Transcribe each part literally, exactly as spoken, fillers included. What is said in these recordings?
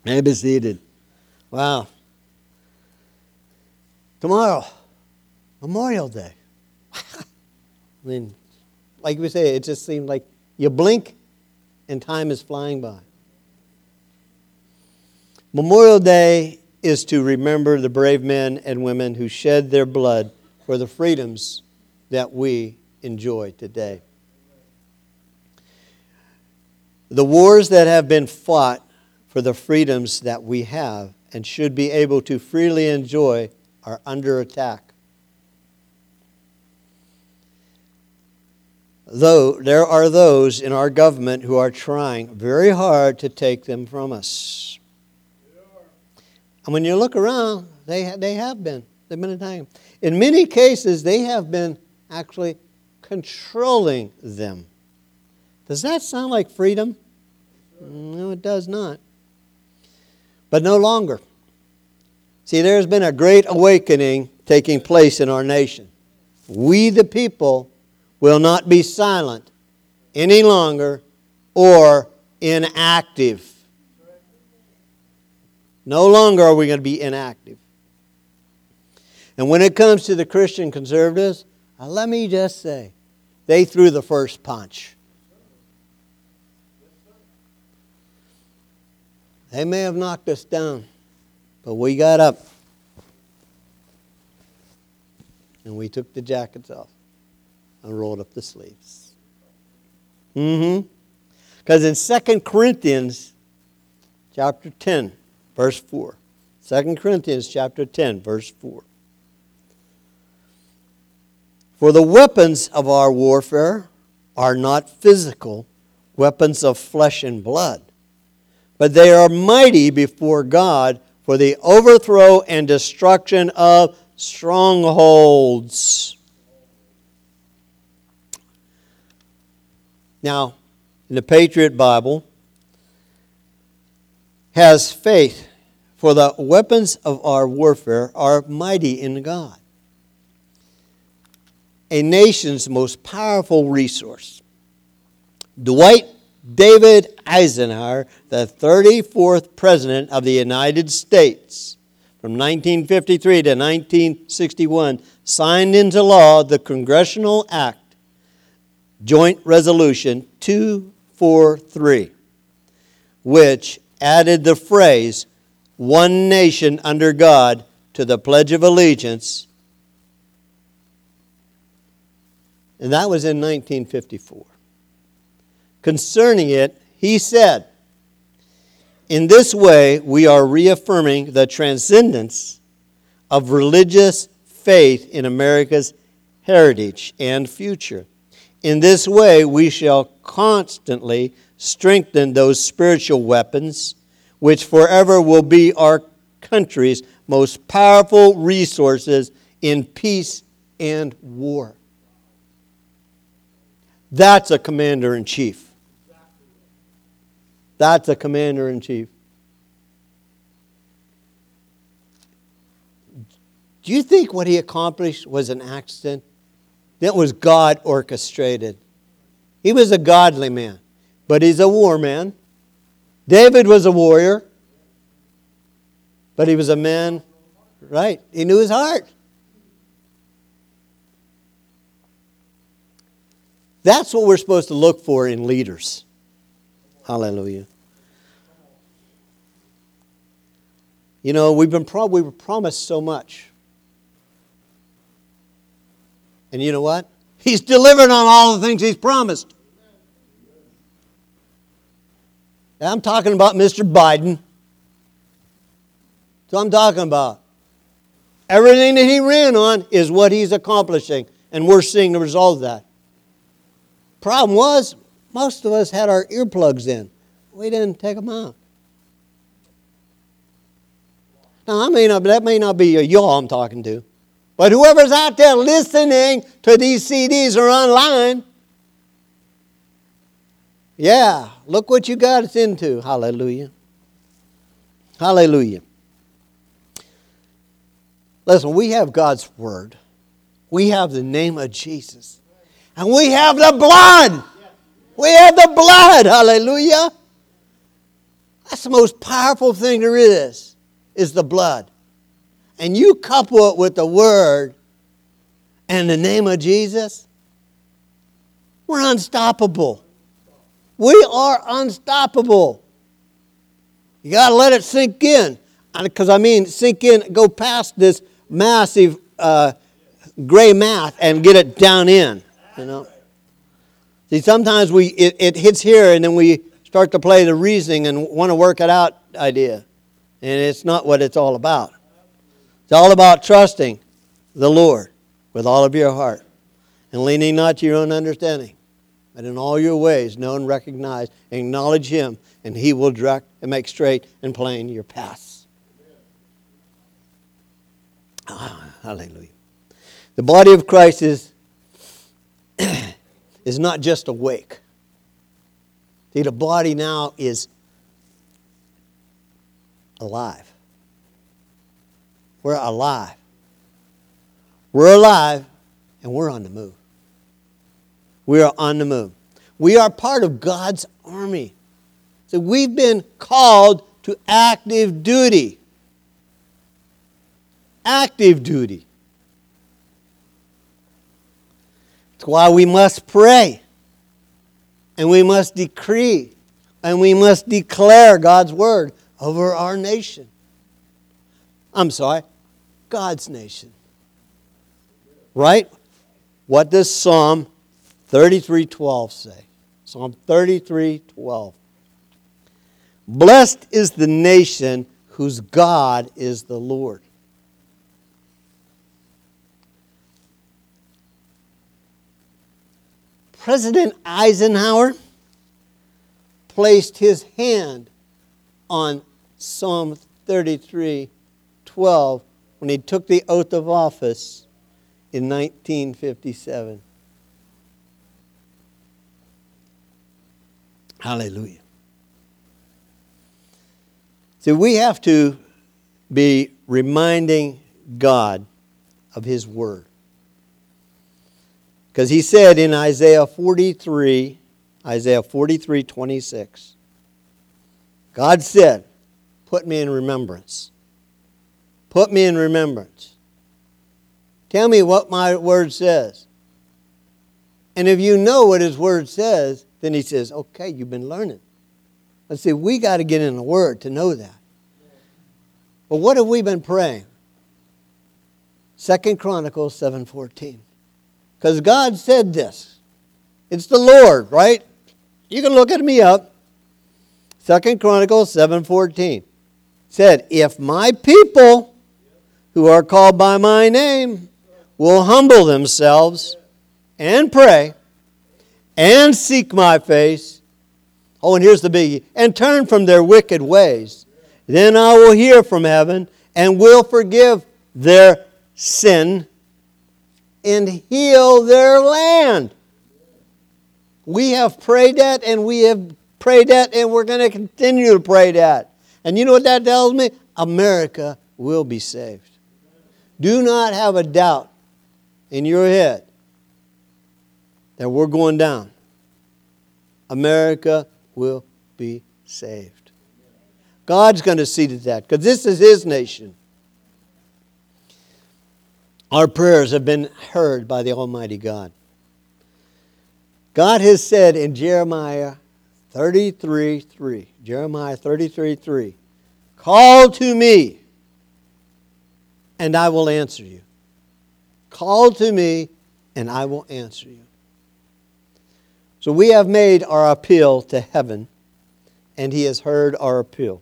May be seated. Wow. Tomorrow, Memorial Day. I mean, like we say, it just seemed like you blink and time is flying by. Memorial Day is to remember the brave men and women who shed their blood for the freedoms that we enjoy today. The wars that have been fought for the freedoms that we have and should be able to freely enjoy are under attack. Though there are those in our government who are trying very hard to take them from us. And when you look around, they, they have been. They've been attacking. In many cases, they have been actually controlling them. Does that sound like freedom? No, it does not. But no longer. See, there's been a great awakening taking place in our nation. We, the people, will not be silent any longer or inactive. No longer are we going to be inactive. And when it comes to the Christian conservatives, uh, let me just say, they threw the first punch. They may have knocked us down, but we got up. And we took the jackets off and rolled up the sleeves. Mm-hmm. Because in Second Corinthians chapter ten, verse four. Second Corinthians chapter ten, verse four. For the weapons of our warfare are not physical weapons of flesh and blood, but they are mighty before God for the overthrow and destruction of strongholds. Now, in the Patriot Bible, has faith, for the weapons of our warfare are mighty in God. A nation's most powerful resource. Dwight David Eisenhower, the thirty-fourth President of the United States, from nineteen fifty-three to nineteen sixty-one, signed into law the Congressional Act, Joint Resolution two forty-three, which added the phrase, "One nation under God," to the Pledge of Allegiance. And that was in nineteen fifty-four. Concerning it, he said, "In this way, we are reaffirming the transcendence of religious faith in America's heritage and future. In this way, we shall constantly strengthen those spiritual weapons which forever will be our country's most powerful resources in peace and war." That's a commander-in-chief. That's a commander-in-chief. Do you think what he accomplished was an accident? That was God orchestrated. He was a godly man, but he's a war man. David was a warrior, but he was a man, right? He knew his heart. That's what we're supposed to look for in leaders. Hallelujah. You know, we've been pro- we were promised so much. And you know what? He's delivered on all the things He's promised. And I'm talking about Mister Biden. So I'm talking about. Everything that he ran on is what he's accomplishing. And we're seeing the result of that. Problem was, most of us had our earplugs in. We didn't take them out. Now, I may not, that may not be y'all I'm talking to. But whoever's out there listening to these C Ds or online, yeah, look what you got us into. Hallelujah. Hallelujah. Listen, we have God's Word. We have the name of Jesus. And we have the blood. We have the blood. Hallelujah. That's the most powerful thing there is, is the blood. And you couple it with the Word and the name of Jesus, we're unstoppable. We are unstoppable. You got to let it sink in. Because I mean, sink in, go past this massive uh, gray math and get it down in. You know. See, sometimes we it, it hits here and then we start to play the reasoning and want to work it out idea. And it's not what it's all about. It's all about trusting the Lord with all of your heart and leaning not to your own understanding, but in all your ways know and recognize, acknowledge Him, and He will direct and make straight and plain your paths. Ah, hallelujah. The body of Christ is, is not just awake. See, the body now is alive. We're alive. We're alive and we're on the move. We are on the move. We are part of God's army. So we've been called to active duty. Active duty. That's why we must pray. And we must decree. And we must declare God's word over our nation. I'm sorry, God's nation. Right? What does Psalm thirty-three twelve say? Psalm thirty-three twelve. Blessed is the nation whose God is the Lord. President Eisenhower placed his hand on Psalm thirty-three twelve when he took the oath of office in nineteen fifty-seven. Hallelujah. So we have to be reminding God of His Word. Because He said in Isaiah forty-three, Isaiah forty-three twenty-six, God said, put me in remembrance. Put me in remembrance. Tell me what my Word says. And if you know what His Word says, then He says, okay, you've been learning. Let's see, we got to get in the Word to know that. But what have we been praying? Second Chronicles seven fourteen. Because God said this. It's the Lord, right? You can look at me up. Second Chronicles seven fourteen. Said, if my people who are called by my name will humble themselves and pray and seek my face. Oh, and here's the biggie. And turn from their wicked ways. Then I will hear from heaven and will forgive their sin and heal their land. We have prayed that and we have prayed that and we're going to continue to pray that. And you know what that tells me? America will be saved. Do not have a doubt in your head that we're going down. America will be saved. God's going to see to that because this is His nation. Our prayers have been heard by the Almighty God. God has said in Jeremiah thirty-three three, Jeremiah thirty-three three, call to me and I will answer you. Call to me and I will answer you. So we have made our appeal to heaven and He has heard our appeal.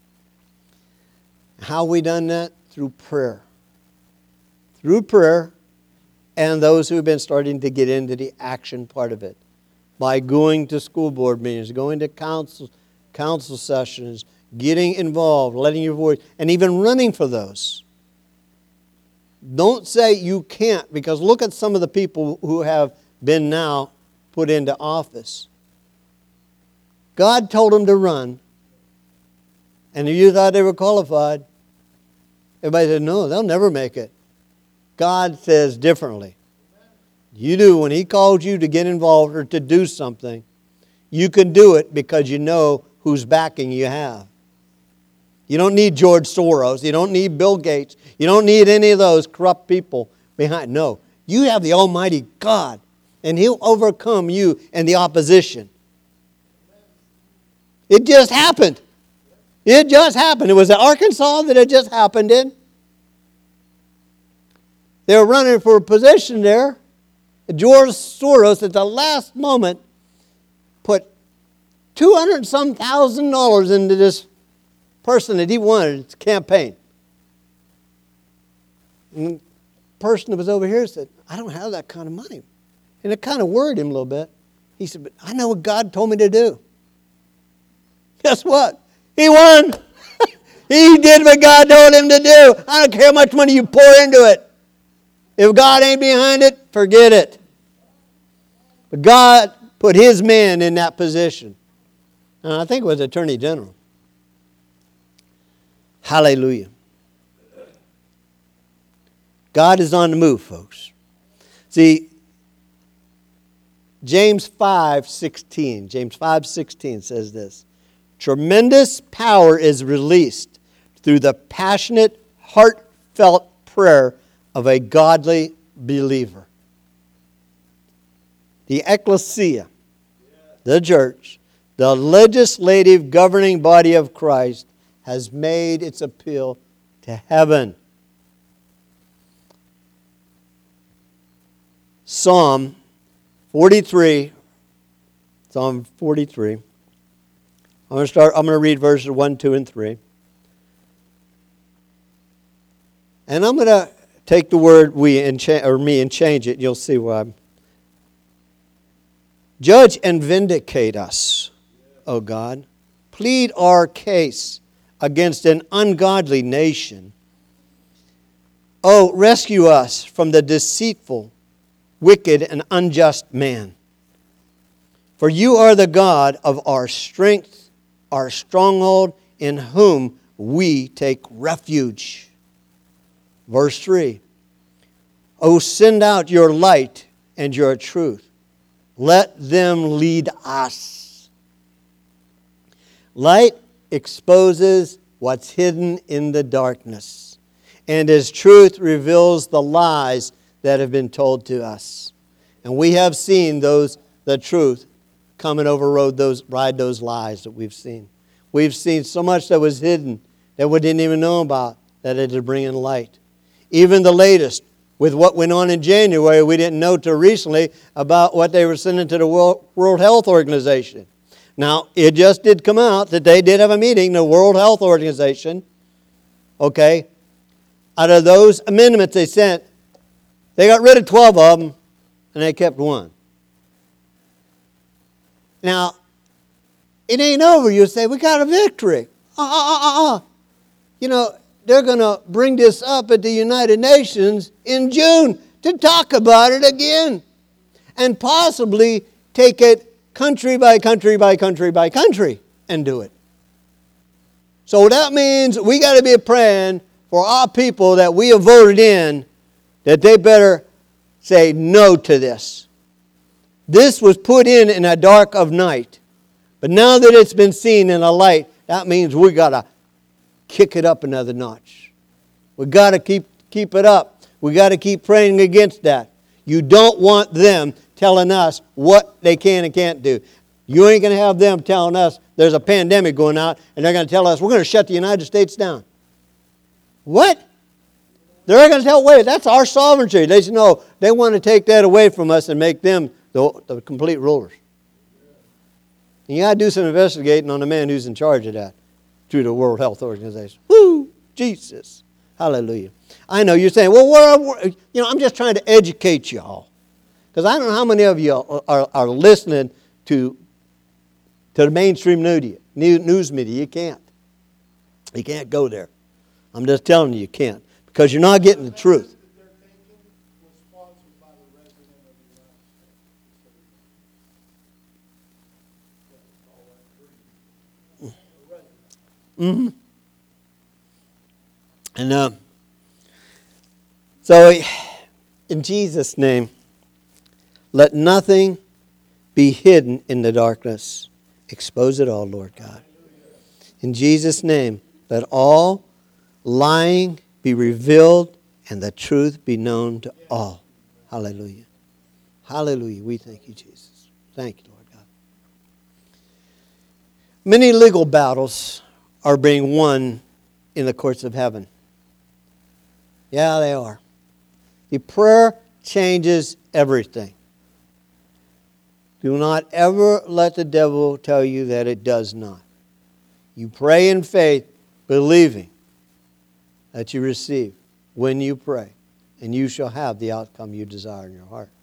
How have we done that? Through prayer. Through prayer and those who have been starting to get into the action part of it. By going to school board meetings, going to council, council sessions, getting involved, letting your voice, and even running for those. Don't say you can't, because look at some of the people who have been now put into office. God told them to run, and if you thought they were qualified, everybody said, no, they'll never make it. God says differently. You do, when He called you to get involved or to do something, you can do it because you know whose backing you have. You don't need George Soros. You don't need Bill Gates. You don't need any of those corrupt people behind. No, you have the Almighty God, and He'll overcome you and the opposition. It just happened. It just happened. It was in Arkansas that it just happened in. They were running for a position there. George Soros, at the last moment, put two hundred and some thousand dollars into this person that he wanted to campaign. And the person that was over here said, I don't have that kind of money. And it kind of worried him a little bit. He said, but I know what God told me to do. Guess what? He won. He did what God told him to do. I don't care how much money you pour into it. If God ain't behind it, forget it. But God put His man in that position. And I think it was Attorney General. Hallelujah. God is on the move, folks. See, James five sixteen. James five sixteen says this. Tremendous power is released through the passionate, heartfelt prayer of a godly believer. The ecclesia, the church, the legislative governing body of Christ, has made its appeal to heaven. Psalm forty-three. Psalm forty-three. I'm going to start. I'm going to read verses one, two, and three. And I'm going to take the word we and cha- or me and change it. You'll see why. Judge and vindicate us, O God. Plead our case against an ungodly nation. Oh, rescue us from the deceitful, wicked, and unjust man. For you are the God of our strength, our stronghold, in whom we take refuge. Verse three. Oh, send out your light and your truth. Let them lead us. Light exposes what's hidden in the darkness, and His truth reveals the lies that have been told to us. And we have seen those, the truth, come and override those, ride those lies that we've seen. We've seen so much that was hidden that we didn't even know about, that it is bringing light. Even the latest, with what went on in January, we didn't know till recently about what they were sending to the World, World Health Organization. Now, it just did come out that they did have a meeting, the World Health Organization. Okay? Out of those amendments they sent, they got rid of twelve of them, and they kept one. Now, it ain't over. You say, we got a victory. Uh, uh, uh, uh. You know, they're going to bring this up at the United Nations in June to talk about it again. And possibly take it country by country by country by country and do it. So that means we got to be praying for our people that we have voted in, that they better say no to this. This was put in in a dark of night. But now that it's been seen in a light, that means we got to kick it up another notch. We got to keep keep it up. We got to keep praying against that. You don't want them telling us what they can and can't do. You ain't going to have them telling us there's a pandemic going out and they're going to tell us we're going to shut the United States down. What? They're going to tell, wait, that's our sovereignty. They say, no, they want to take that away from us and make them the, the complete rulers. And you got to do some investigating on the man who's in charge of that through the World Health Organization. Woo! Jesus. Hallelujah. I know you're saying, well, what are, you know, I'm just trying to educate you all. Because I don't know how many of you are, are, are listening to, to the mainstream media, news media. You can't. You can't go there. I'm just telling you, you can't. Because you're not getting the truth. Mm-hmm. And uh, so, in Jesus' name, let nothing be hidden in the darkness. Expose it all, Lord God. In Jesus' name, Let all lying be revealed and the truth be known to all. Hallelujah. Hallelujah. We thank you, Jesus. Thank you, Lord God. Many legal battles are being won in the courts of heaven. Yeah, they are. The prayer changes everything. Do not ever let the devil tell you that it does not. You pray in faith, believing that you receive when you pray, and you shall have the outcome you desire in your heart.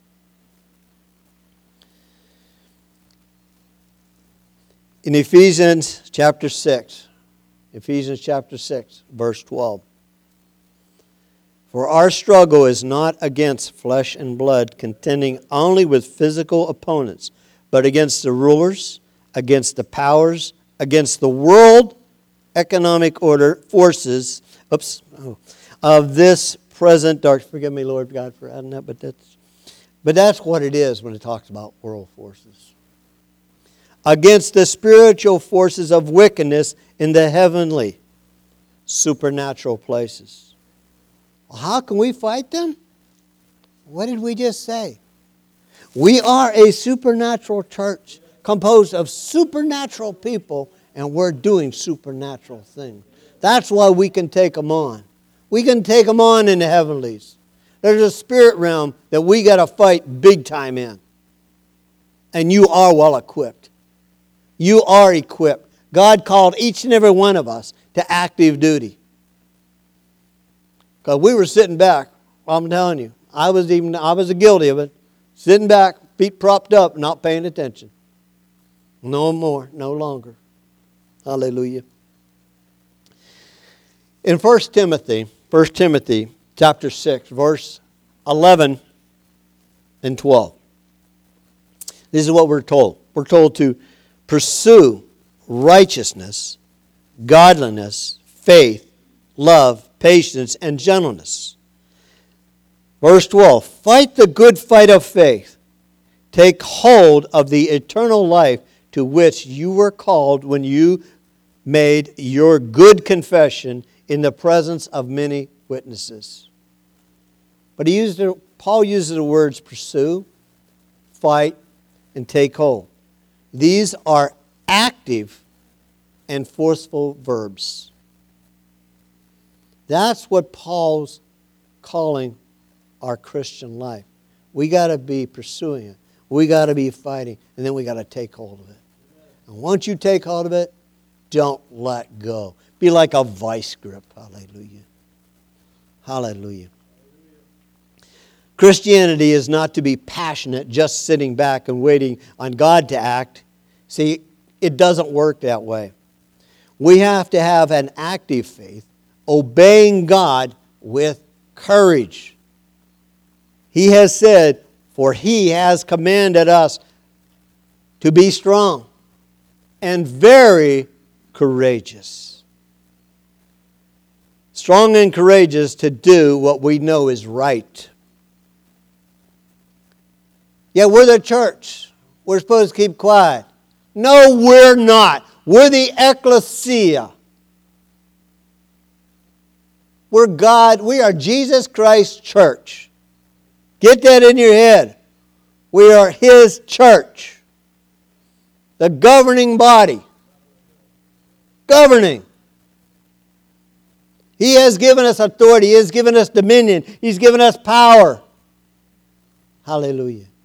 In Ephesians chapter six, Ephesians chapter six, verse twelve. For our struggle is not against flesh and blood, contending only with physical opponents, but against the rulers, against the powers, against the world economic order forces oops, oh, of this present dark. Forgive me, Lord God, for adding that, but that's, but that's what it is when it talks about world forces. Against the spiritual forces of wickedness in the heavenly, supernatural places. Well, how can we fight them? What did we just say? We are a supernatural church composed of supernatural people, and we're doing supernatural things. That's why we can take them on. We can take them on in the heavenlies. There's a spirit realm that we got to fight big time in. And you are well equipped. You are equipped. God called each and every one of us to active duty. Because we were sitting back, I'm telling you, I was even I was guilty of it. Sitting back, feet propped up, not paying attention. No more, no longer. Hallelujah. In First Timothy, First Timothy chapter six, verse eleven and twelve. This is what we're told. We're told to pursue righteousness, godliness, faith, love, patience, and gentleness. Verse twelve, fight the good fight of faith. Take hold of the eternal life to which you were called when you made your good confession in the presence of many witnesses. But he used the, Paul uses the words pursue, fight, and take hold. These are active and forceful verbs. That's what Paul's calling our Christian life. We got to be pursuing it. We got to be fighting. And then we got to take hold of it. And once you take hold of it, don't let go. Be like a vice grip. Hallelujah. Hallelujah. Christianity is not to be passionate, just sitting back and waiting on God to act. See, it doesn't work that way. We have to have an active faith, obeying God with courage. He has said, for He has commanded us to be strong and very courageous. Strong and courageous to do what we know is right. Yeah, we're the church. We're supposed to keep quiet. No, we're not. We're the ecclesia. We're God. We are Jesus Christ's church. Get that in your head. We are His church. The governing body. Governing. He has given us authority. He has given us dominion. He's given us power. Hallelujah.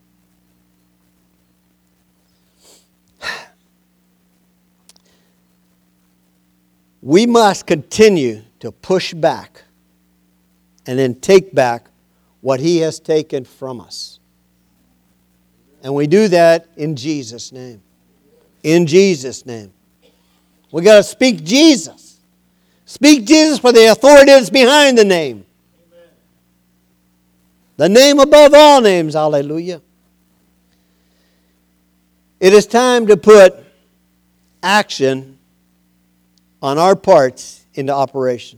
We must continue to push back and then take back what He has taken from us. And we do that in Jesus' name. In Jesus' name. We got to speak Jesus. Speak Jesus for the authority that's behind the name. Amen. The name above all names. Hallelujah. It is time to put action on our parts into operation.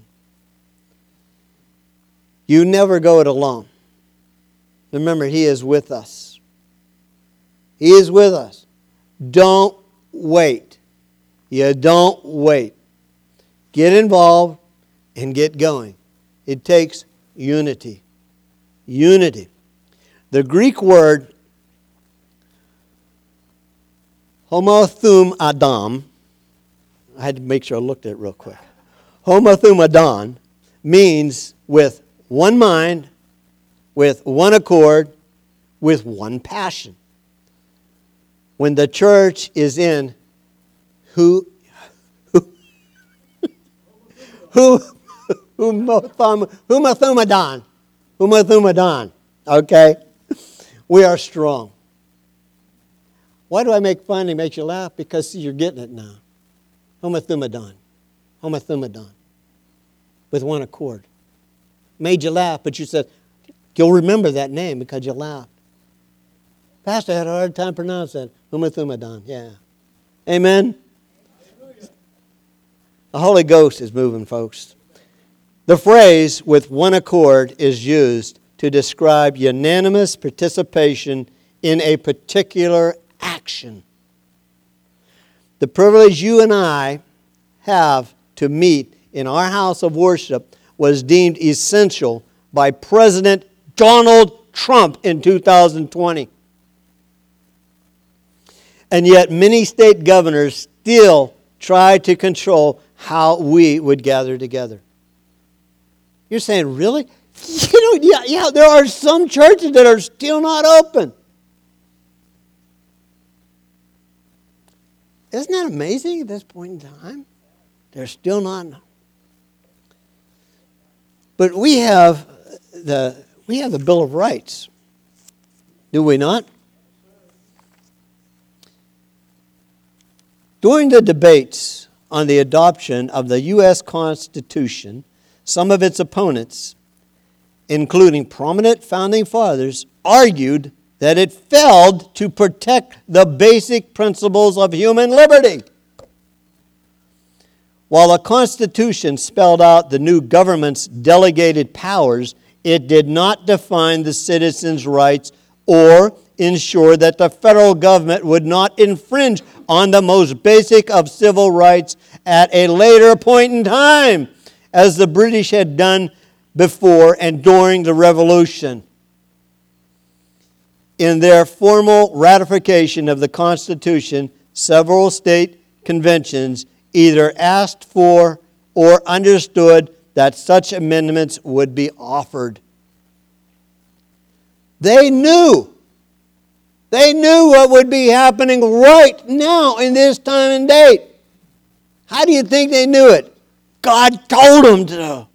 You never go it alone. Remember, He is with us. He is with us. Don't wait. You don't wait. get involved and get going. It takes unity. Unity. The Greek word homothum adam, I had to make sure I looked at it real quick. Homothum adon means with one mind, with one accord, with one passion. When the church is in who who who humathumadon, humathumadon, okay? We are strong. Why do I make fun and make you laugh? Because see, you're getting it now. Homathumadon, homathumadon, with one accord. Made you laugh, but you said, you'll remember that name because you laughed. Pastor had a hard time pronouncing that. Humathumadon, yeah. Amen? The Holy Ghost is moving, folks. The phrase, with one accord, is used to describe unanimous participation in a particular action. The privilege you and I have to meet in our house of worship was deemed essential by President Donald Trump in two thousand twenty. And yet many state governors still try to control how we would gather together. You're saying, really? You know, yeah, yeah, there are some churches that are still not open. Isn't that amazing at this point in time? They're still not. But we have the we have the Bill of Rights. Do we not? During the debates on the adoption of the U S Constitution, some of its opponents, including prominent founding fathers, argued that it failed to protect the basic principles of human liberty. While the Constitution spelled out the new government's delegated powers, it did not define the citizens' rights or ensure that the federal government would not infringe on the most basic of civil rights at a later point in time, as the British had done before and during the Revolution. In their formal ratification of the Constitution, several state conventions either asked for or understood that such amendments would be offered. They knew. They knew what would be happening right now in this time and date. How do you think they knew it? God told them to.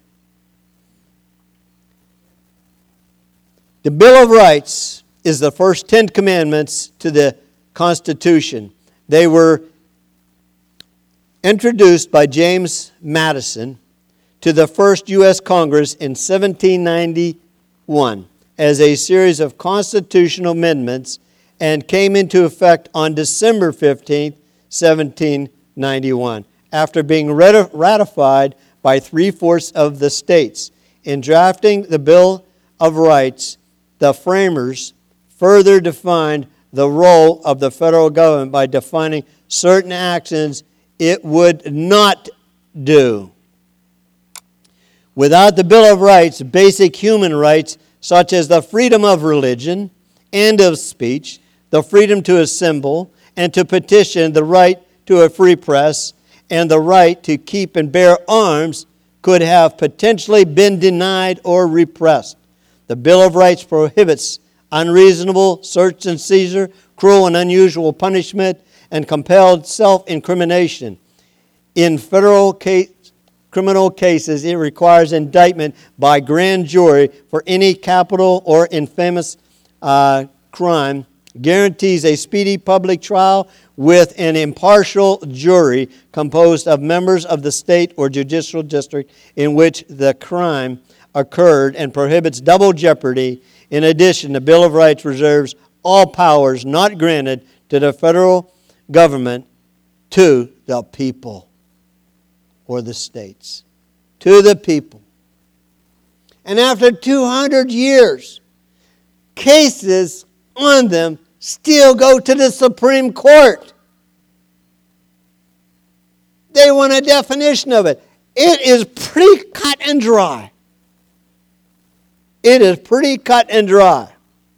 The Bill of Rights is the first Ten Commandments to the Constitution. They were introduced by James Madison to the first U S Congress in seventeen ninety-one as a series of constitutional amendments and came into effect on December fifteenth, seventeen ninety-one, after being ratified by three-fourths of the states. In drafting the Bill of Rights, the framers further defined the role of the federal government by defining certain actions it would not do. Without the Bill of Rights, basic human rights such as the freedom of religion and of speech, the freedom to assemble and to petition, the right to a free press, and the right to keep and bear arms could have potentially been denied or repressed. The Bill of Rights prohibits unreasonable search and seizure, cruel and unusual punishment, and compelled self-incrimination. In federal case, criminal cases, it requires indictment by grand jury for any capital or infamous uh, crime, guarantees a speedy public trial with an impartial jury composed of members of the state or judicial district in which the crime occurred, and prohibits double jeopardy. In addition, the Bill of Rights reserves all powers not granted to the federal government to the people or the states. To the people. And after two hundred years, cases on them still go to the Supreme Court. They want a definition of it. It is pretty cut and dry. It is pretty cut and dry.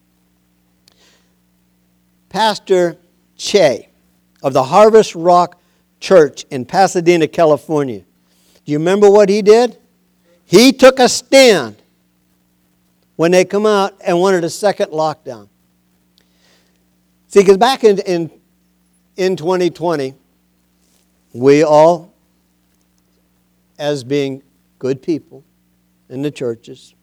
Pastor Che of the Harvest Rock Church in Pasadena, California. Do you remember what he did? He took a stand when they come out and wanted a second lockdown. See, because back in, in, in twenty twenty, we all, as being good people in the churches,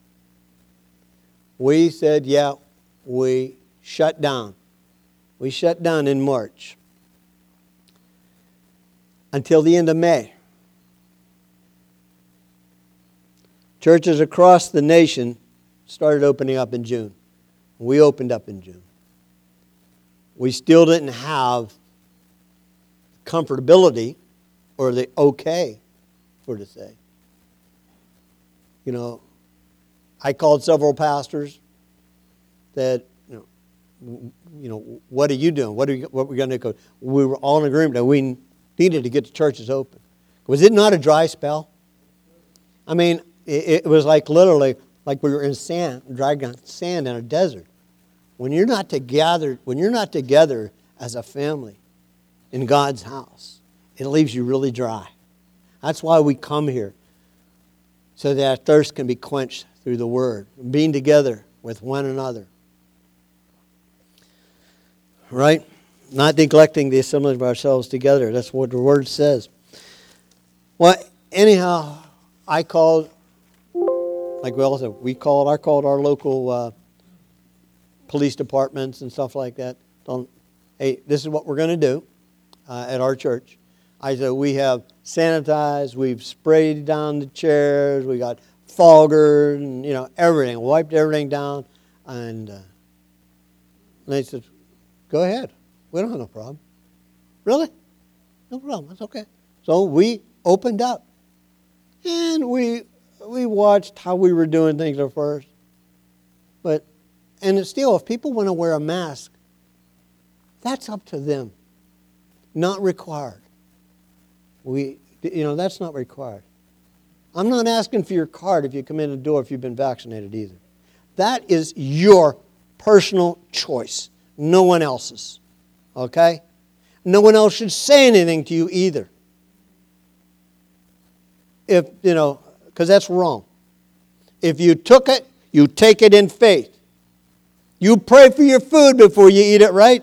we said, yeah, we shut down. We shut down in March until the end of May. Churches across the nation started opening up in June. We opened up in June. We still didn't have comfortability or the okay for to say. You know, I called several pastors that, you know, you know, what are you doing? What are you, what are we going to do? We were all in agreement that we needed to get the churches open. Was it not a dry spell? I mean, it, it was like literally like we were in sand, dragging sand in a desert. When you're not together, when you're not together as a family in God's house, it leaves you really dry. That's why we come here, so that our thirst can be quenched through the Word, being together with one another. Right? Not neglecting the assembling of ourselves together. That's what the Word says. Well, anyhow, I called, like we all said, we called, I called our local uh, police departments and stuff like that. Don't, hey, this is what we're going to do uh, at our church. I said, we have sanitized, we've sprayed down the chairs, we got fogger, and, you know, everything, wiped everything down. And, uh, and they said, go ahead. We don't have no problem. Really? No problem. That's okay. So we opened up. And we we watched how we were doing things at first. But, and it's still, if people want to wear a mask, that's up to them. Not required. We, you know, that's not required. I'm not asking for your card if you come in the door if you've been vaccinated either. That is your personal choice. No one else's. Okay? No one else should say anything to you either. If, you know, because that's wrong. If you took it, you take it in faith. You pray for your food before you eat it, right?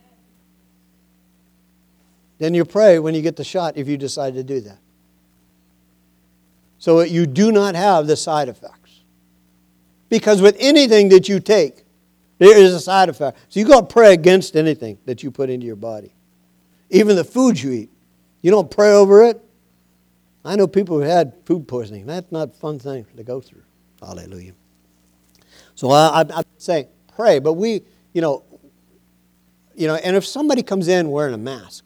Then you pray when you get the shot if you decide to do that. So that you do not have the side effects. Because with anything that you take, there is a side effect. So you've got to pray against anything that you put into your body. Even the food you eat. You don't pray over it. I know people who had food poisoning. That's not a fun thing to go through. Hallelujah. So I, I, I say pray, but we, you know, you know, and if somebody comes in wearing a mask,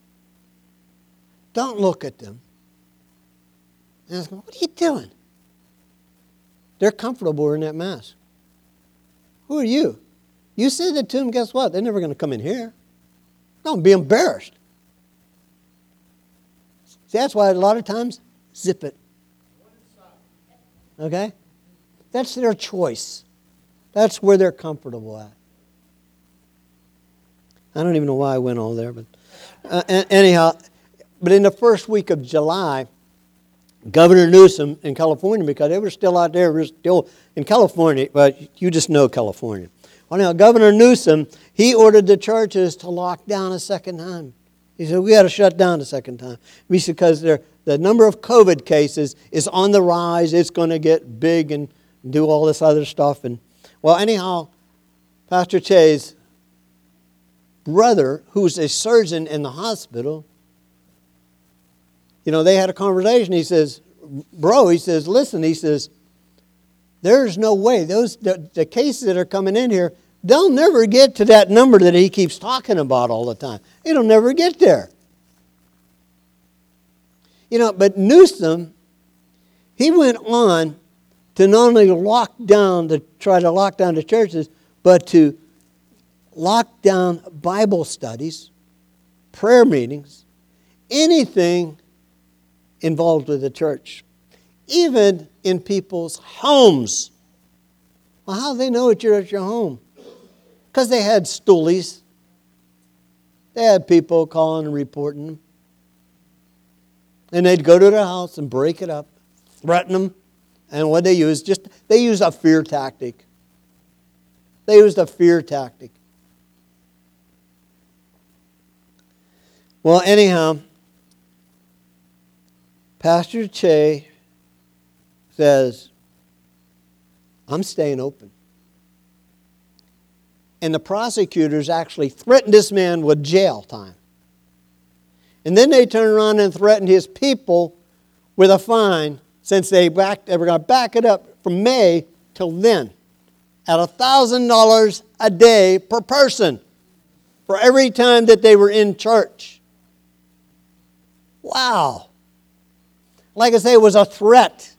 don't look at them and ask them, what are you doing? They're comfortable wearing that mask. Who are you? You say that to them, guess what? They're never going to come in here. Don't be embarrassed. See, that's why a lot of times, zip it. Okay? That's their choice. That's where they're comfortable at. I don't even know why I went all there, but uh, anyhow, but in the first week of July, Governor Newsom in California, because they were still out there, we were still in California, but you just know California. Well, now, Governor Newsom, he ordered the churches to lock down a second time. He said, we got to shut down a second time. Because the number of COVID cases is on the rise. It's going to get big and do all this other stuff. And well, anyhow, Pastor Che's brother, who's a surgeon in the hospital, you know, they had a conversation. He says, bro, he says, listen, he says, there's no way. Those the, the cases that are coming in here, they'll never get to that number that he keeps talking about all the time. It'll never get there. You know, but Newsom, he went on to not only lock down, to try to lock down the churches, but to lock down Bible studies, prayer meetings, anything involved with the church, even in people's homes. Well, how do they know that you're at your home? Because they had stoolies. They had people calling and reporting them. And they'd go to their house and break it up, threaten them. And what they used, just they used a fear tactic. They used a fear tactic. Well, anyhow, Pastor Che says, I'm staying open. And the prosecutors actually threatened this man with jail time. And then they turned around and threatened his people with a fine, since they, backed, they were going to back it up from May till then, at one thousand dollars a day per person for every time that they were in church. Wow. Like I say, it was a threat.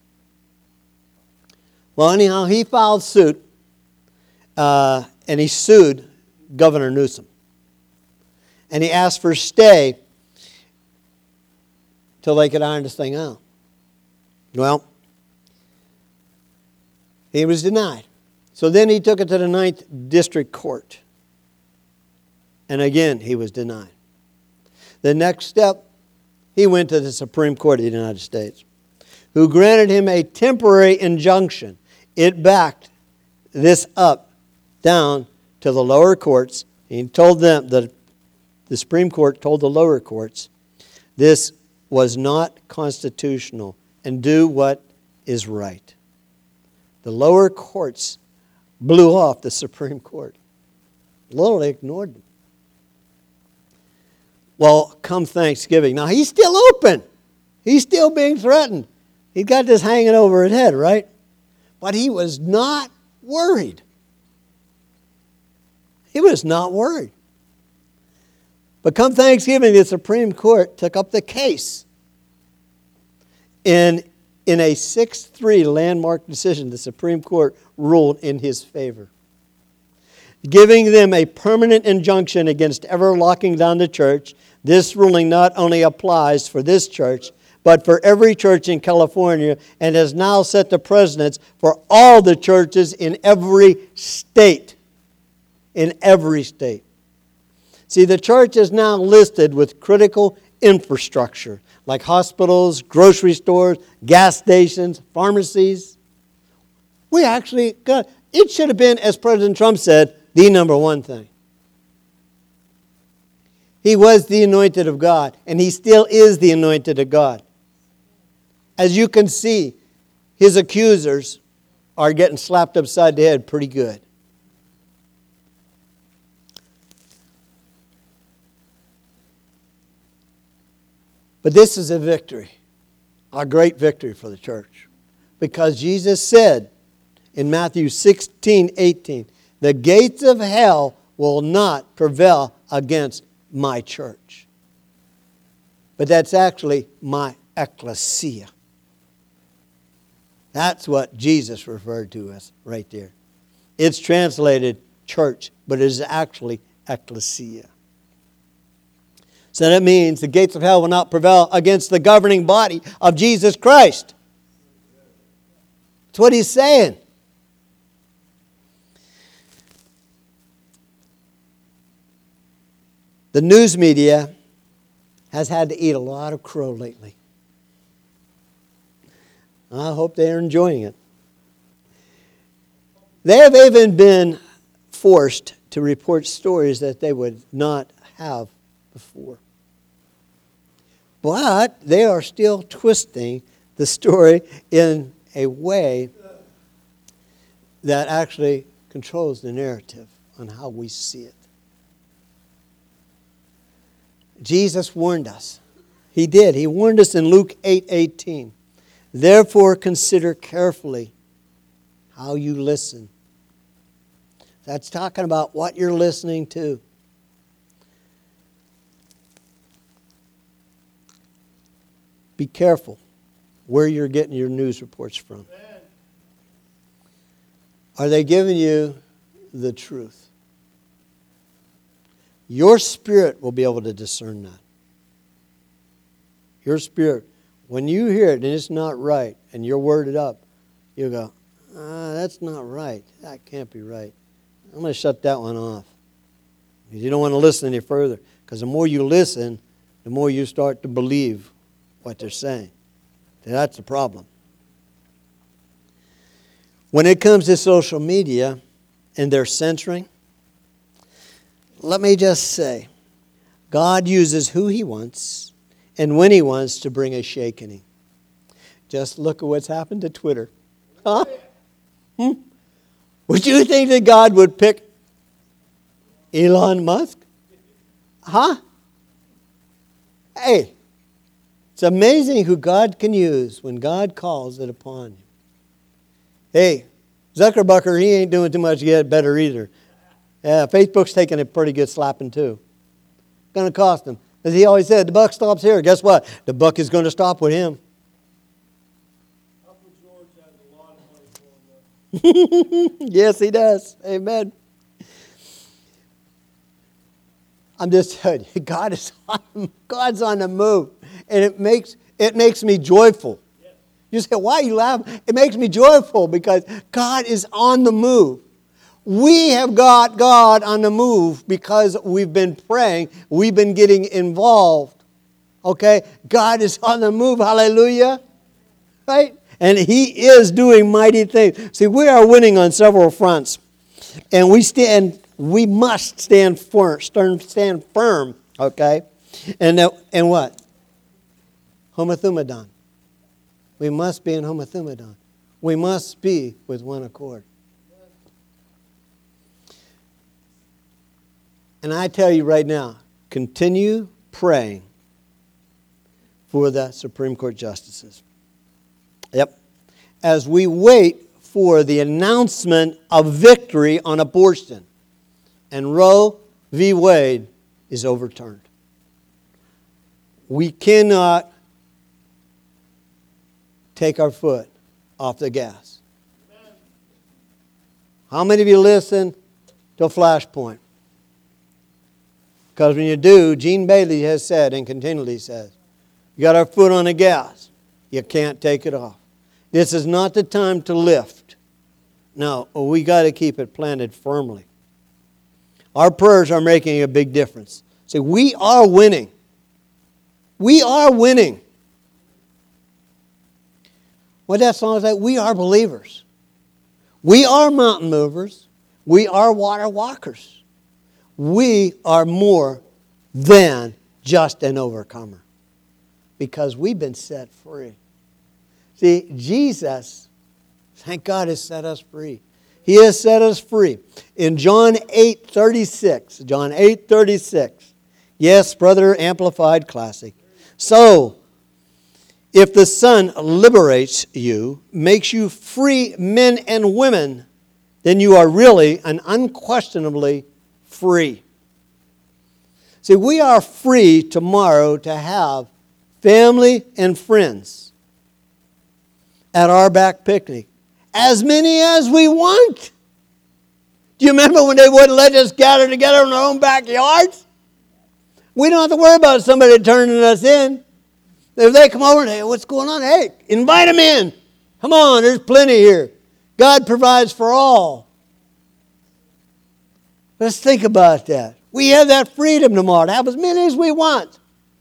Well, anyhow, he filed suit, uh, and he sued Governor Newsom. And he asked for a stay till they could iron this thing out. Well, he was denied. So then he took it to the Ninth District Court. And again, he was denied. The next step, he went to the Supreme Court of the United States, who granted him a temporary injunction. It backed this up, down to the lower courts. He told them, the, the Supreme Court told the lower courts, this was not constitutional, and do what is right. The lower courts blew off the Supreme Court. Literally ignored them. Well, come Thanksgiving. Now, he's still open. He's still being threatened. He's got this hanging over his head, right? But he was not worried. He was not worried. But come Thanksgiving, the Supreme Court took up the case. And in a six three landmark decision, the Supreme Court ruled in his favor, giving them a permanent injunction against ever locking down the church. This ruling not only applies for this church, but for every church in California, and has now set the precedents for all the churches in every state. In every state. See, the church is now listed with critical infrastructure, like hospitals, grocery stores, gas stations, pharmacies. We actually got, it should have been, as President Trump said, the number one thing. He was the anointed of God, and he still is the anointed of God. As you can see, his accusers are getting slapped upside the head pretty good. But this is a victory, a great victory for the church. Because Jesus said in Matthew sixteen eighteen, the gates of hell will not prevail against my church. But that's actually my ecclesia. That's what Jesus referred to as right there. It's translated church, but it is actually ecclesia. So that means the gates of hell will not prevail against the governing body of Jesus Christ. That's what he's saying. The news media has had to eat a lot of crow lately. I hope they're enjoying it. They have even been forced to report stories that they would not have before. But they are still twisting the story in a way that actually controls the narrative on how we see it. Jesus warned us. He did. He warned us in Luke eight eighteen. Therefore, consider carefully how you listen. That's talking about what you're listening to. Be careful where you're getting your news reports from. Are they giving you the truth? Your spirit will be able to discern that. Your spirit When you hear it and it's not right and you're worded up, you go, ah, that's not right. That can't be right. I'm going to shut that one off. You don't want to listen any further, because the more you listen, the more you start to believe what they're saying. That's the problem. When it comes to social media and their censoring, let me just say, God uses who He wants and when He wants to bring a shakening. Just look at what's happened to Twitter. Huh? Hmm? Would you think that God would pick Elon Musk? Huh? Hey, it's amazing who God can use when God calls it upon you. Hey, Zuckerbucker, he ain't doing too much to get better either. Yeah, Facebook's taking a pretty good slapping too. Going to cost him. As he always said, the buck stops here. Guess what? The buck is going to stop with him. Uncle George has a lot of money for him. Yes, he does. Amen. I'm just telling you, God is on, God's on the move, and it makes it makes me joyful. Yes. You say, "Why are you laughing?" It makes me joyful because God is on the move. We have got God on the move because we've been praying, we've been getting involved. Okay, God is on the move. Hallelujah, right? And He is doing mighty things. See, we are winning on several fronts, and we stand. We must stand firm, stand firm, okay? And uh, and what? Homothumadon. We must be in homothumadon. We must be with one accord. And I tell you right now, continue praying for the Supreme Court justices. Yep. As we wait for the announcement of victory on abortion. And Roe v. Wade is overturned. We cannot take our foot off the gas. Amen. How many of you listen to Flashpoint? Because when you do, Gene Bailey has said and continually says, you got our foot on the gas. You can't take it off. This is not the time to lift. No, we got to keep it planted firmly. Our prayers are making a big difference. See, we are winning. We are winning. What that song is like, we are believers. We are mountain movers. We are water walkers. We are more than just an overcomer. Because we've been set free. See, Jesus, thank God, has set us free. He has set us free. In John eight thirty-six, John eight thirty-six, yes, Brother Amplified Classic. So, if the Son liberates you, makes you free men and women, then you are really and unquestionably free. See, we are free tomorrow to have family and friends at our back picnic. As many as we want. Do you remember when they wouldn't let us gather together in our own backyards? We don't have to worry about somebody turning us in. If they come over and say, what's going on? Hey, invite them in. Come on, there's plenty here. God provides for all. Let's think about that. We have that freedom tomorrow to have as many as we want.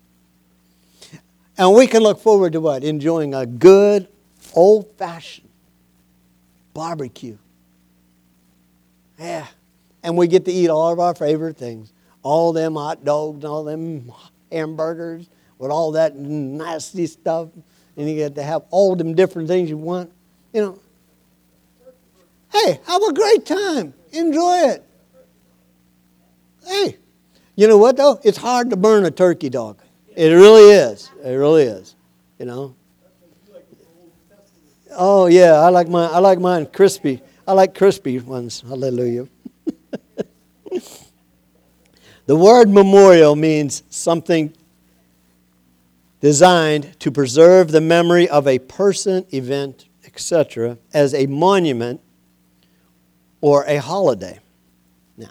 And we can look forward to what? Enjoying a good, old-fashioned barbecue. Yeah. And we get to eat all of our favorite things. All them hot dogs and all them hamburgers with all that nasty stuff. And you get to have all them different things you want. You know. Hey, have a great time. Enjoy it. Hey. You know what though? It's hard to burn a turkey dog. It really is. It really is. You know. Oh yeah, I like mine. I like mine crispy. I like crispy ones. Hallelujah. The word memorial means something designed to preserve the memory of a person, event, et cetera, as a monument or a holiday. Now,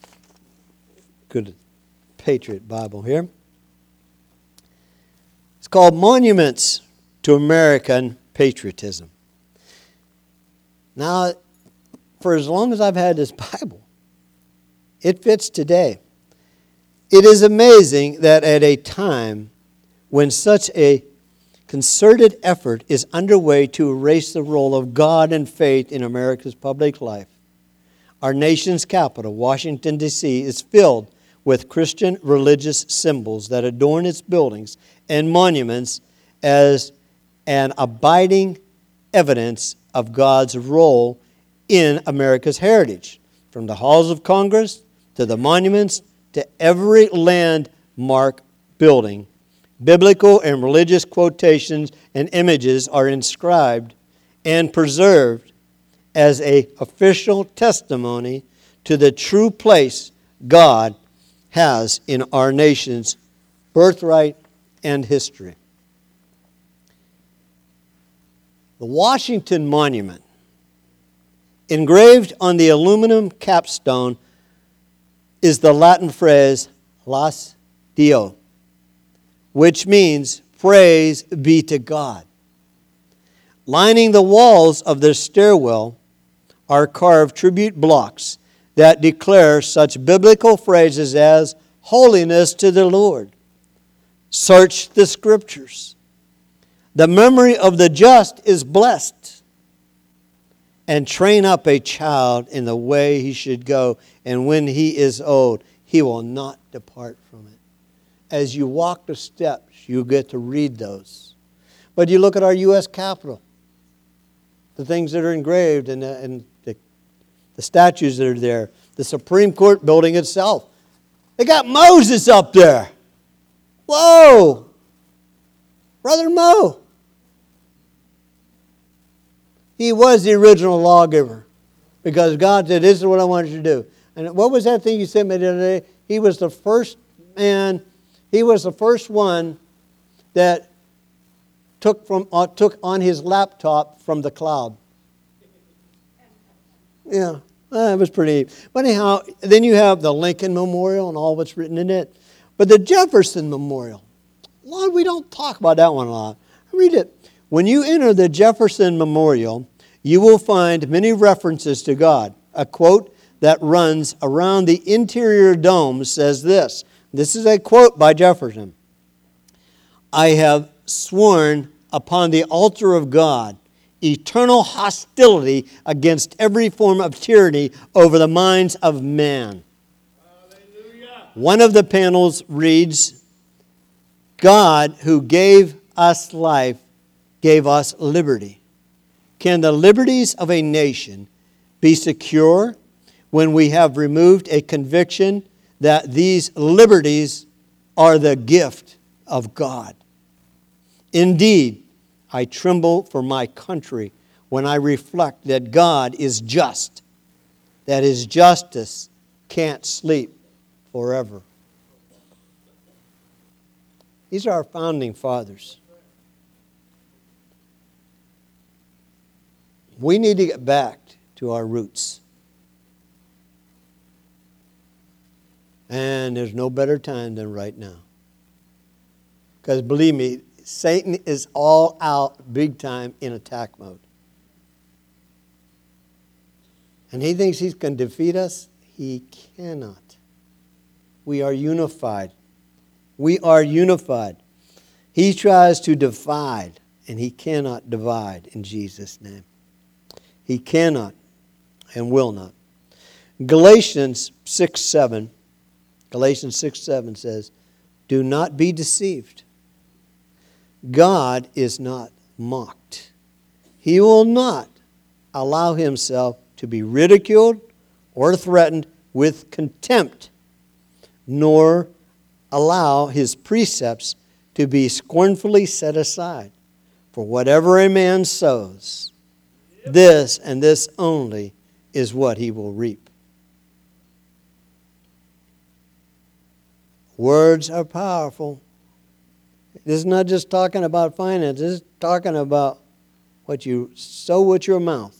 good Patriot Bible here. It's called Monuments to American Patriotism. Now, for as long as I've had this Bible, it fits today. It is amazing that at a time when such a concerted effort is underway to erase the role of God and faith in America's public life, our nation's capital, Washington, D C, is filled with Christian religious symbols that adorn its buildings and monuments as an abiding evidence of God's role in America's heritage. From the halls of Congress to the monuments to every landmark building, biblical and religious quotations and images are inscribed and preserved as an official testimony to the true place God has in our nation's birthright and history. The Washington Monument, engraved on the aluminum capstone, is the Latin phrase Las Dio, which means praise be to God. Lining the walls of the stairwell are carved tribute blocks that declare such biblical phrases as holiness to the Lord, search the Scriptures, the memory of the just is blessed, and train up a child in the way he should go, and when he is old, he will not depart from it. As you walk the steps, you get to read those. But you look at our U S Capitol, the things that are engraved and, the, and the, the statues that are there, the Supreme Court building itself. They got Moses up there. Whoa! Brother Mo. He was the original lawgiver because God said, this is what I want you to do. And what was that thing you sent me the other day? He was the first man, he was the first one that took, from, uh, took on his laptop from the cloud. Yeah, that was pretty neat. But anyhow, then you have the Lincoln Memorial and all what's written in it. But the Jefferson Memorial, Lord, we don't talk about that one a lot. Read it. When you enter the Jefferson Memorial, you will find many references to God. A quote that runs around the interior dome says this. This is a quote by Jefferson. I have sworn upon the altar of God eternal hostility against every form of tyranny over the minds of man. Hallelujah. One of the panels reads, God who gave us life gave us liberty. Can the liberties of a nation be secure when we have removed a conviction that these liberties are the gift of God? Indeed, I tremble for my country when I reflect that God is just, that His justice can't sleep forever. These are our founding fathers. We need to get back to our roots. And there's no better time than right now. Because believe me, Satan is all out big time in attack mode. And he thinks he can defeat us. He cannot. We are unified. We are unified. He tries to divide, and he cannot divide in Jesus' name. He cannot and will not. Galatians six seven, Galatians six seven says, do not be deceived. God is not mocked. He will not allow Himself to be ridiculed or threatened with contempt, nor allow His precepts to be scornfully set aside. For whatever a man sows, this and this only is what he will reap. Words are powerful. This is not just talking about finance. This is talking about what you sow with your mouth.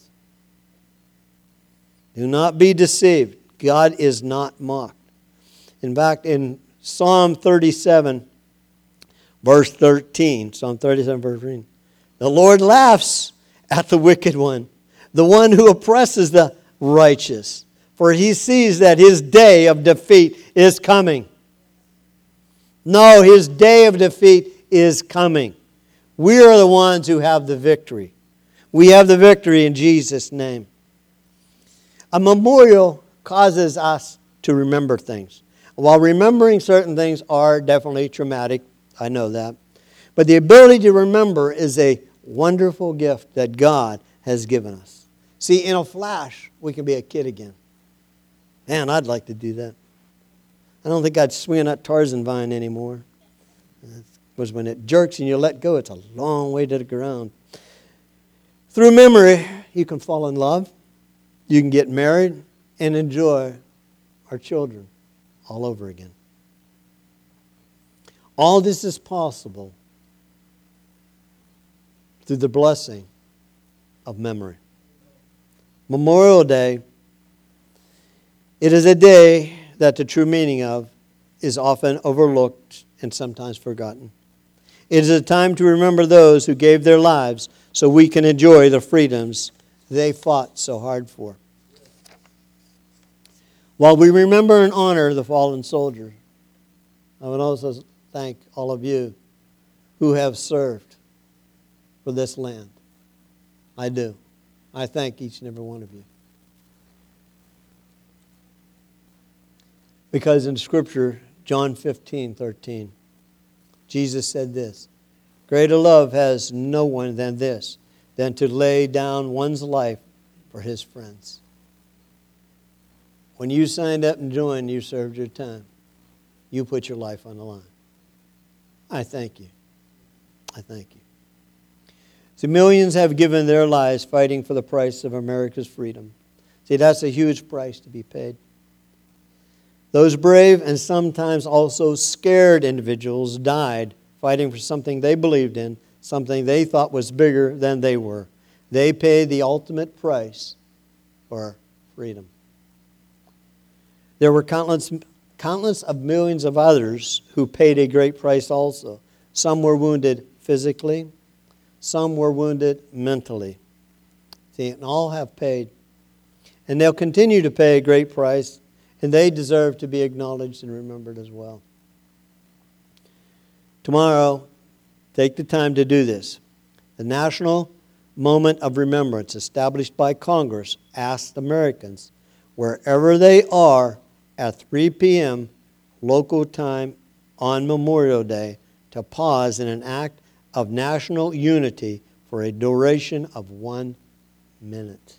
Do not be deceived. God is not mocked. In fact, in Psalm thirty-seven, Verse thirteen, Psalm thirty-seven, verse thirteen. The Lord laughs at the wicked one, the one who oppresses the righteous, for he sees that his day of defeat is coming. No, his day of defeat is coming. We are the ones who have the victory. We have the victory in Jesus' name. A memorial causes us to remember things. While remembering certain things are definitely traumatic, I know that. But the ability to remember is a wonderful gift that God has given us. See, in a flash, we can be a kid again. Man, I'd like to do that. I don't think I'd swing that Tarzan vine anymore. Because when it jerks and you let go, it's a long way to the ground. Through memory, you can fall in love, you can get married, and enjoy our children all over again. All this is possible through the blessing of memory. Memorial Day, it is a day that the true meaning of is often overlooked and sometimes forgotten. It is a time to remember those who gave their lives so we can enjoy the freedoms they fought so hard for. While we remember and honor the fallen soldiers, I would also thank all of you who have served for this land. I do. I thank each and every one of you. Because in Scripture, John fifteen thirteen, Jesus said this, greater love has no one than this, than to lay down one's life for his friends. When you signed up and joined, you served your time. You put your life on the line. I thank you. I thank you. See, millions have given their lives fighting for the price of America's freedom. See, that's a huge price to be paid. Those brave and sometimes also scared individuals died fighting for something they believed in, something they thought was bigger than they were. They paid the ultimate price for freedom. There were countless, countless of millions of others who paid a great price also. Some were wounded physically. Some were wounded mentally. See, and all have paid. And they'll continue to pay a great price, and they deserve to be acknowledged and remembered as well. Tomorrow, take the time to do this. The National Moment of Remembrance established by Congress asked Americans, wherever they are at three p.m. local time on Memorial Day, to pause in an act of national unity for a duration of one minute.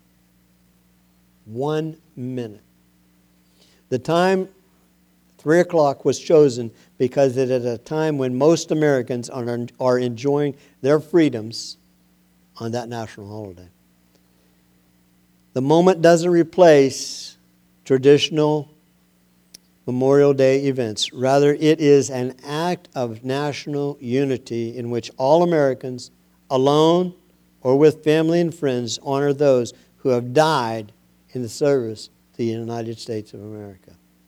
One minute. The time, three o'clock, was chosen because it is a time when most Americans are, are enjoying their freedoms on that national holiday. The moment doesn't replace traditional Memorial Day events. Rather, it is an act of national unity in which all Americans, alone or with family and friends, honor those who have died in the service to the United States of America.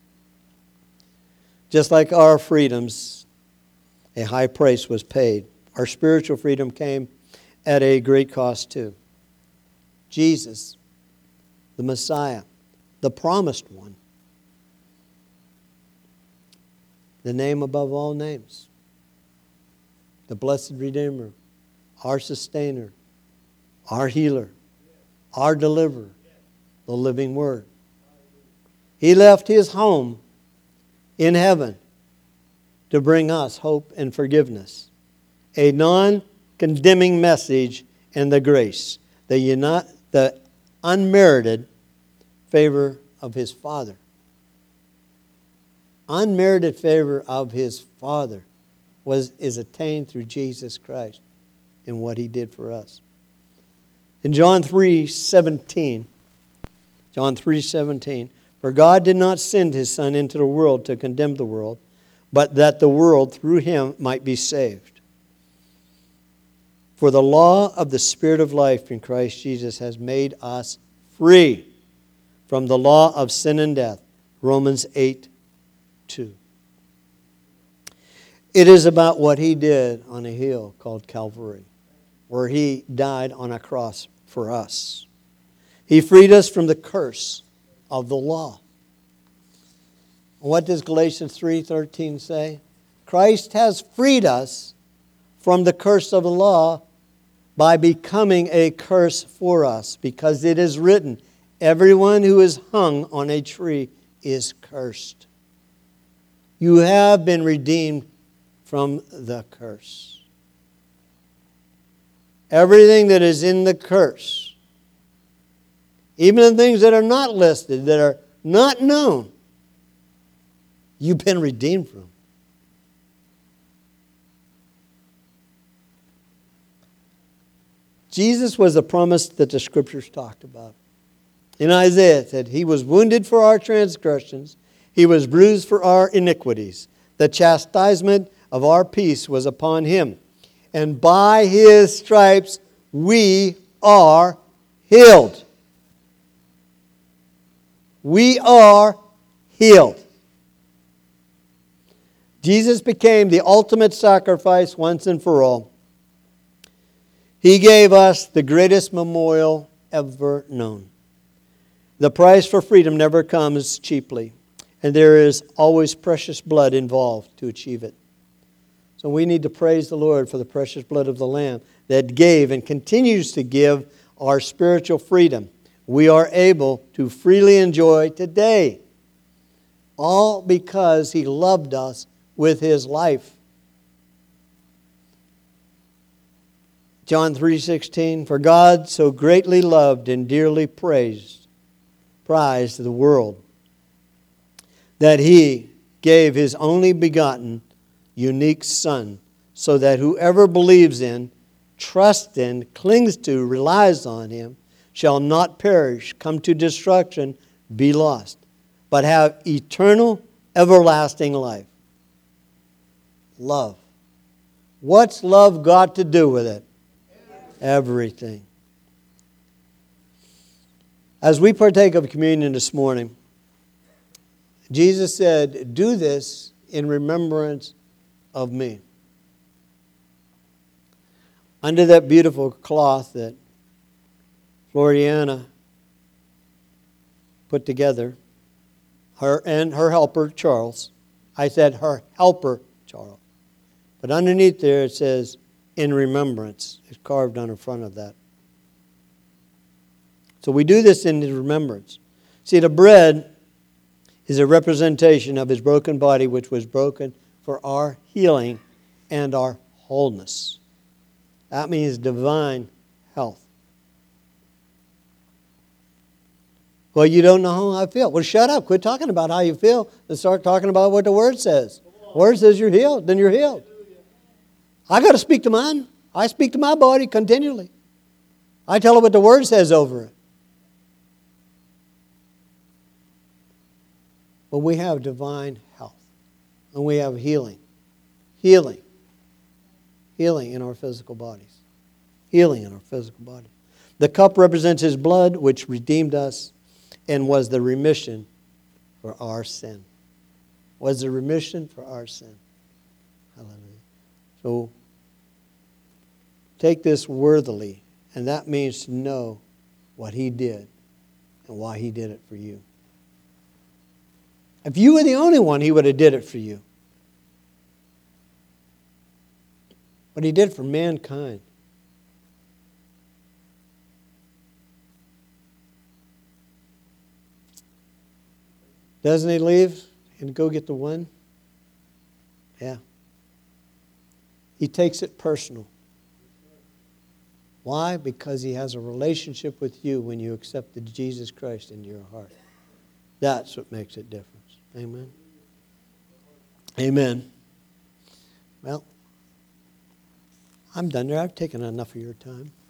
Just like our freedoms, a high price was paid. Our spiritual freedom came at a great cost too. Jesus, the Messiah, the promised one, the name above all names, the blessed Redeemer, our sustainer, our healer, our deliverer, the living Word. He left His home in heaven to bring us hope and forgiveness, a non-condemning message and the grace, the, uni- the unmerited favor of His Father. Unmerited favor of His Father was, is attained through Jesus Christ and what He did for us. In John three seventeen, John three seventeen, for God did not send His Son into the world to condemn the world, but that the world through Him might be saved. For the law of the Spirit of life in Christ Jesus has made us free from the law of sin and death. Romans eight two. It is about what He did on a hill called Calvary, where He died on a cross for us. He freed us from the curse of the law. What does Galatians three thirteen say? Christ has freed us from the curse of the law by becoming a curse for us, because it is written, everyone who is hung on a tree is cursed. You have been redeemed from the curse. Everything that is in the curse, even the things that are not listed, that are not known, you've been redeemed from. Jesus was the promise that the Scriptures talked about. In Isaiah it said, He was wounded for our transgressions, He was bruised for our iniquities. The chastisement of our peace was upon Him, and by His stripes we are healed. We are healed. Jesus became the ultimate sacrifice once and for all. He gave us the greatest memorial ever known. The price for freedom never comes cheaply, and there is always precious blood involved to achieve it. So we need to praise the Lord for the precious blood of the Lamb that gave and continues to give our spiritual freedom. We are able to freely enjoy today, all because He loved us with His life. John three sixteen, for God so greatly loved and dearly praised, prized the world, that He gave His only begotten, unique Son, so that whoever believes in, trusts in, clings to, relies on Him, shall not perish, come to destruction, be lost, but have eternal, everlasting life. Love. What's love got to do with it? Everything. As we partake of communion this morning, Jesus said, do this in remembrance of me. Under that beautiful cloth that Floriana put together, her and her helper, Charles. I said her helper, Charles. But underneath there it says, in remembrance. It's carved on the front of that. So we do this in remembrance. See, the bread is a representation of His broken body, which was broken for our healing and our wholeness. That means divine health. Well, you don't know how I feel. Well, shut up. Quit talking about how you feel and start talking about what the Word says. The Word says you're healed, then you're healed. I got to speak to mine. I speak to my body continually. I tell it what the Word says over it. But we have divine health. And we have healing. Healing. Healing in our physical bodies. Healing in our physical bodies. The cup represents His blood, which redeemed us and was the remission for our sin. Was the remission for our sin. Hallelujah. So, take this worthily, and that means to know what He did and why He did it for you. If you were the only one, He would have did it for you. But He did it for mankind. Doesn't He leave and go get the one? Yeah. He takes it personal. Why? Because He has a relationship with you when you accepted Jesus Christ into your heart. That's what makes it different. Amen. Amen. Well, I'm done there. I've taken enough of your time.